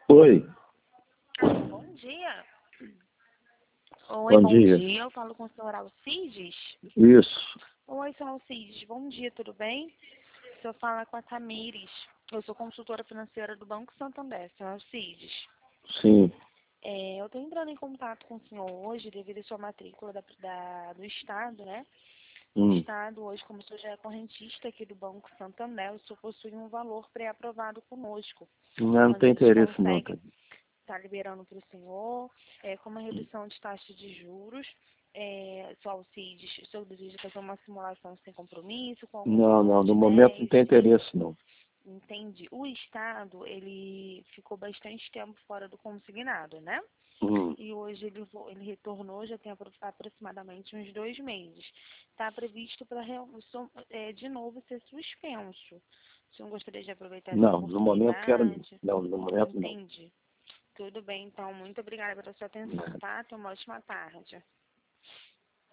Oi, Bom dia. Oi, bom bom dia. dia. Eu falo com o senhor Alcides. Isso, Oi, senhor Alcides. Bom dia, tudo bem? O senhor fala com a Tamires. Eu sou consultora financeira do Banco Santander, senhor Alcides. sim. Eu estou entrando em contato com o senhor hoje devido à sua matrícula do Estado, né? O Hum. Estado, hoje, como o senhor já é correntista aqui do Banco Santander, o senhor possui um valor pré-aprovado conosco, Não onde tem a gente interesse não, consegue cara. estar liberando para o senhor, com uma redução de taxa de juros. Só Alcides, o senhor deseja fazer uma simulação sem compromisso, com algum Não, valor não, no de momento não 10, tem 20? interesse não. Entende? O Estado, ele ficou bastante tempo fora do consignado, né? Hum. E hoje ele retornou, já tem aproximadamente uns 2 meses. Está previsto para de novo ser suspenso. O senhor gostaria de aproveitar essa Não, no momento quero não. oportunidade? Não, no momento não. Entende? Tudo bem, então. Muito obrigada pela sua atenção, tá? Tenha uma ótima tarde.